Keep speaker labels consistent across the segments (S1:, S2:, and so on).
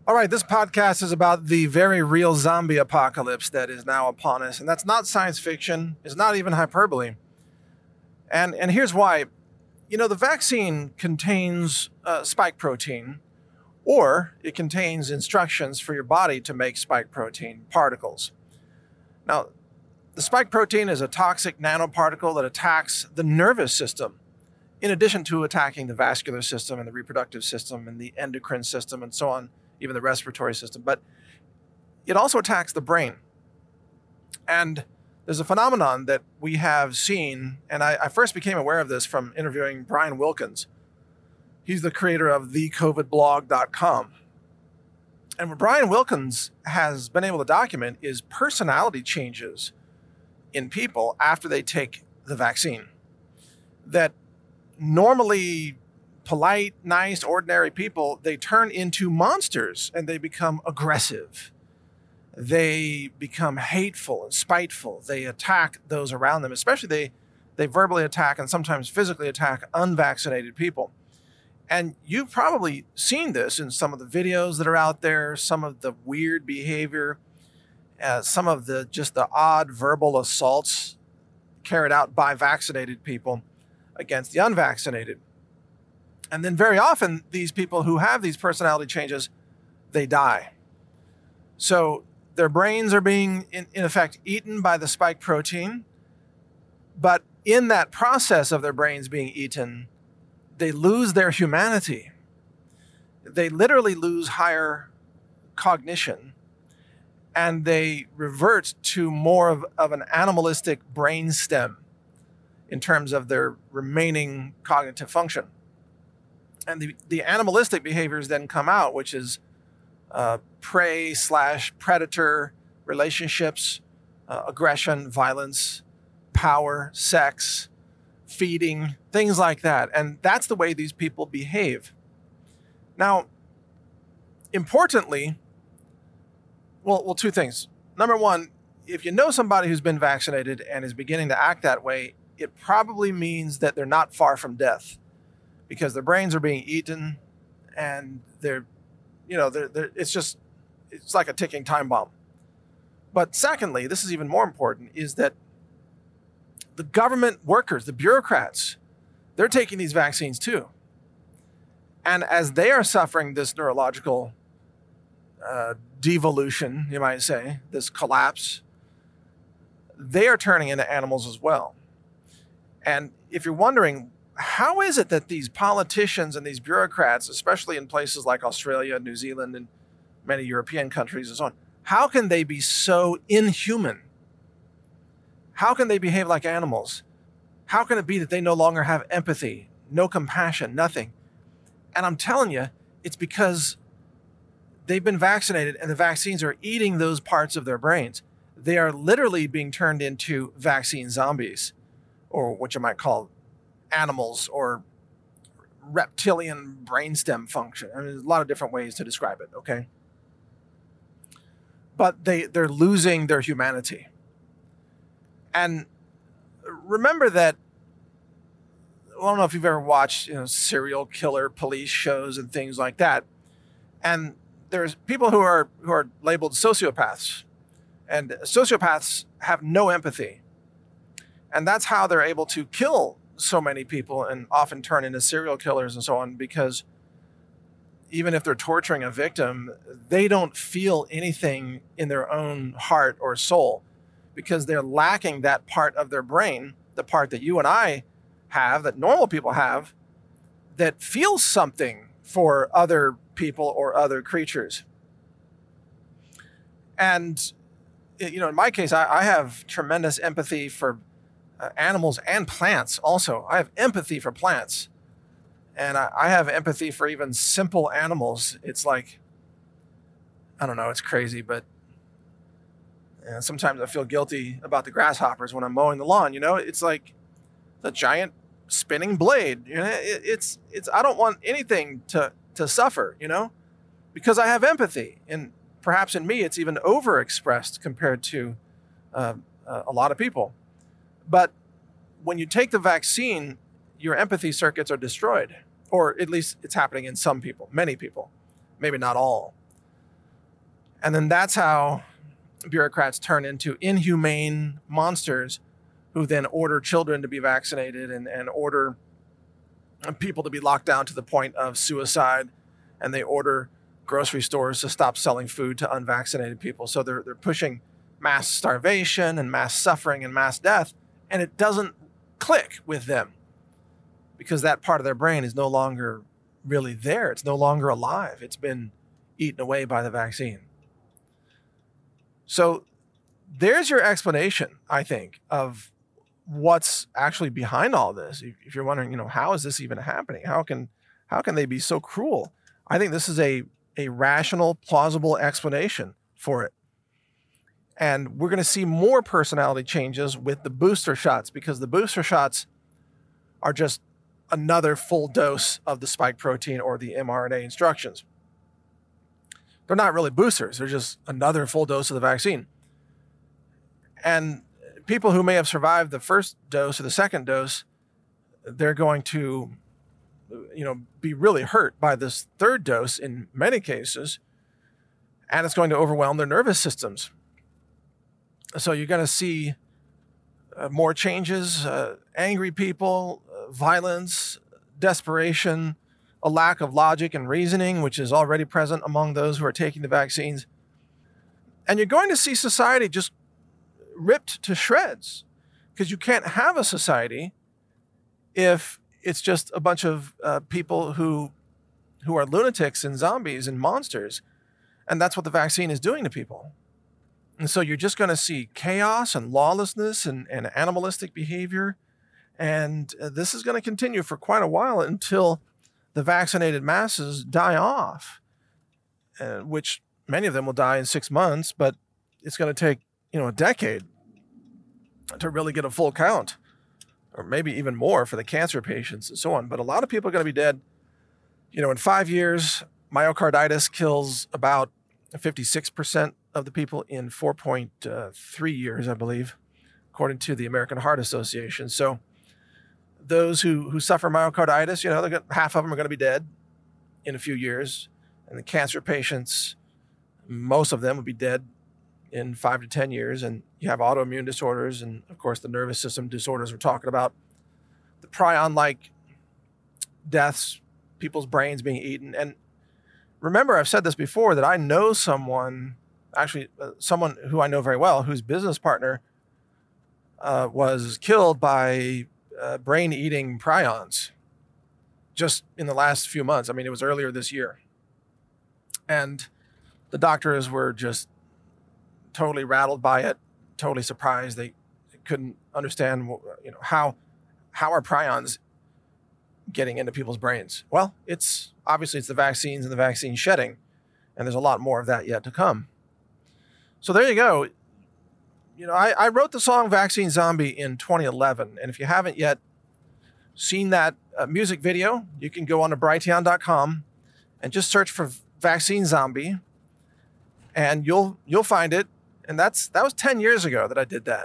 S1: All right, this podcast is about the very real zombie apocalypse that is now upon us. And that's not science fiction. It's not even hyperbole. And here's why. You know, the vaccine contains spike protein, or it contains instructions for your body to make spike protein particles. Now, the spike protein is a toxic nanoparticle that attacks the nervous system, in addition to attacking the vascular system and the reproductive system and the endocrine system and so on, even the respiratory system. But it also attacks the brain. And there's a phenomenon that we have seen, and I first became aware of this from interviewing Brian Wilkins. He's the creator of thecovidblog.com. And what Brian Wilkins has been able to document is personality changes in people after they take the vaccine. That normally polite, nice, ordinary people, they turn into monsters and they become aggressive. They become hateful and spiteful. They attack those around them, especially they verbally attack and sometimes physically attack unvaccinated people. And you've probably seen this in some of the videos that are out there, some of the weird behavior, some of the odd verbal assaults carried out by vaccinated people against the unvaccinated. And then very often, these people who have these personality changes, they die. So their brains are being, in effect, eaten by the spike protein. But in that process of their brains being eaten, they lose their humanity. They literally lose higher cognition. And they revert to more of an animalistic brain stem in terms of their remaining cognitive function. And the animalistic behaviors then come out, which is prey/predator relationships, aggression, violence, power, sex, feeding, things like that. And that's the way these people behave. Now, importantly, well, two things. Number one, if you know somebody who's been vaccinated and is beginning to act that way, it probably means that they're not far from death, because their brains are being eaten and it's like a ticking time bomb. But secondly, this is even more important, is that the government workers, the bureaucrats, they're taking these vaccines too. And as they are suffering this neurological devolution, you might say, this collapse, they are turning into animals as well. And if you're wondering, how is it that these politicians and these bureaucrats, especially in places like Australia, New Zealand, and many European countries and so on, how can they be so inhuman? How can they behave like animals? How can it be that they no longer have empathy, no compassion, nothing? And I'm telling you, it's because they've been vaccinated and the vaccines are eating those parts of their brains. They are literally being turned into vaccine zombies, or what you might call animals or reptilian brainstem function. I mean, there's a lot of different ways to describe it, okay? But they're losing their humanity. And remember that, I don't know if you've ever watched, serial killer police shows and things like that. And there's people who are labeled sociopaths. And sociopaths have no empathy. And that's how they're able to kill so many people and often turn into serial killers and so on, because even if they're torturing a victim, they don't feel anything in their own heart or soul, because they're lacking that part of their brain, the part that you and I have, that normal people have, that feels something for other people or other creatures. And, in my case, I have tremendous empathy for animals and plants also. I have empathy for plants. And I have empathy for even simple animals. It's like, I don't know, it's crazy, but sometimes I feel guilty about the grasshoppers when I'm mowing the lawn. It's like a giant spinning blade. It's I don't want anything to suffer, because I have empathy. And perhaps in me, it's even overexpressed compared to a lot of people. But when you take the vaccine, your empathy circuits are destroyed, or at least it's happening in some people, many people, maybe not all. And then that's how bureaucrats turn into inhumane monsters who then order children to be vaccinated and order people to be locked down to the point of suicide. And they order grocery stores to stop selling food to unvaccinated people. So they're pushing mass starvation and mass suffering and mass death. And it doesn't click with them because that part of their brain is no longer really there. It's no longer alive. It's been eaten away by the vaccine. So there's your explanation, I think, of what's actually behind all this. If you're wondering, how is this even happening? How can they be so cruel? I think this is a rational, plausible explanation for it. And we're going to see more personality changes with the booster shots because the booster shots are just another full dose of the spike protein or the mRNA instructions. They're not really boosters. They're just another full dose of the vaccine. And people who may have survived the first dose or the second dose, they're going to, be really hurt by this third dose in many cases, and it's going to overwhelm their nervous systems. So you're going to see more changes, angry people, violence, desperation, a lack of logic and reasoning, which is already present among those who are taking the vaccines. And you're going to see society just ripped to shreds because you can't have a society if it's just a bunch of people who are lunatics and zombies and monsters. And that's what the vaccine is doing to people. And so you're just going to see chaos and lawlessness and animalistic behavior. And this is going to continue for quite a while until the vaccinated masses die off, which many of them will die in 6 months, but it's going to take, a decade to really get a full count, or maybe even more for the cancer patients and so on. But a lot of people are going to be dead. In 5 years, myocarditis kills about 56% of the people in 4.3 years, I believe, according to the American Heart Association. So those who suffer myocarditis, half of them are going to be dead in a few years. And the cancer patients, most of them will be dead in 5 to 10 years. And you have autoimmune disorders and, of course, the nervous system disorders we're talking about. The prion-like deaths, people's brains being eaten. And remember, I've said this before, that I know someone who I know very well, whose business partner was killed by brain-eating prions just in the last few months. I mean, it was earlier this year. And the doctors were just totally rattled by it, totally surprised. They couldn't understand, how are prions getting into people's brains? Well, it's the vaccines and the vaccine shedding, and there's a lot more of that yet to come. So there you go. I wrote the song Vaccine Zombie in 2011, and if you haven't yet seen that music video, you can go on to Brighteon.com and just search for Vaccine Zombie, and you'll find it. And that was 10 years ago that I did that.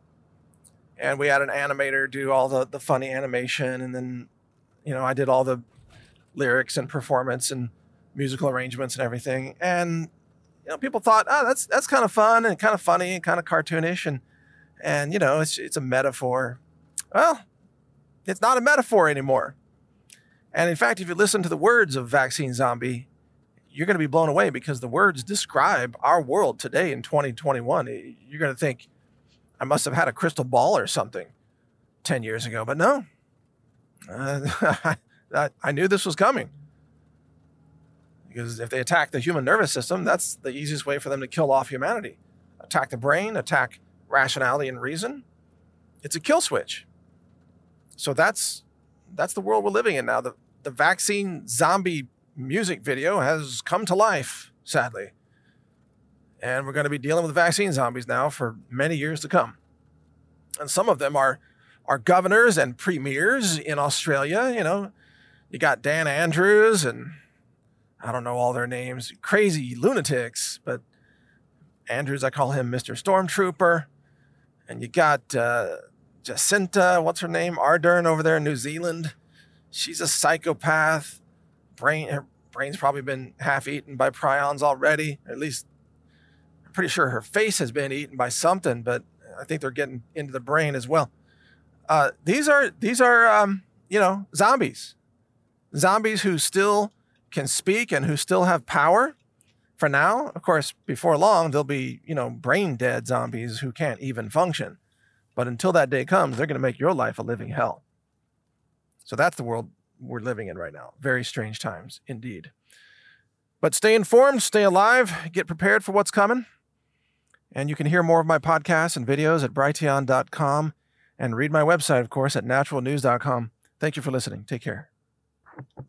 S1: And we had an animator do all the funny animation, and then, I did all the lyrics and performance and musical arrangements and everything. And people thought, that's kind of fun and kind of funny and kind of cartoonish, and it's a metaphor. Well, it's not a metaphor anymore. And in fact, if you listen to the words of Vaccine Zombie, you're going to be blown away because the words describe our world today in 2021. You're going to think, I must have had a crystal ball or something 10 years ago, but no. I knew this was coming. Because if they attack the human nervous system, that's the easiest way for them to kill off humanity. Attack the brain, attack rationality and reason. It's a kill switch. So that's the world we're living in now. The Vaccine Zombie music video has come to life, sadly. And we're going to be dealing with vaccine zombies now for many years to come. And some of them are governors and premiers in Australia. You got Dan Andrews and I don't know all their names, crazy lunatics, but Andrews, I call him Mr. Stormtrooper. And you got Jacinta, what's her name? Ardern over there in New Zealand. She's a psychopath. Her brain's probably been half eaten by prions already, at least pretty sure her face has been eaten by something, but I think they're getting into the brain as well. These are zombies. Zombies who still can speak and who still have power for now. Of course, before long, they'll be, brain dead zombies who can't even function. But until that day comes, they're going to make your life a living hell. So that's the world we're living in right now. Very strange times indeed. But stay informed, stay alive, get prepared for what's coming. And you can hear more of my podcasts and videos at brighteon.com and read my website, of course, at naturalnews.com. Thank you for listening. Take care.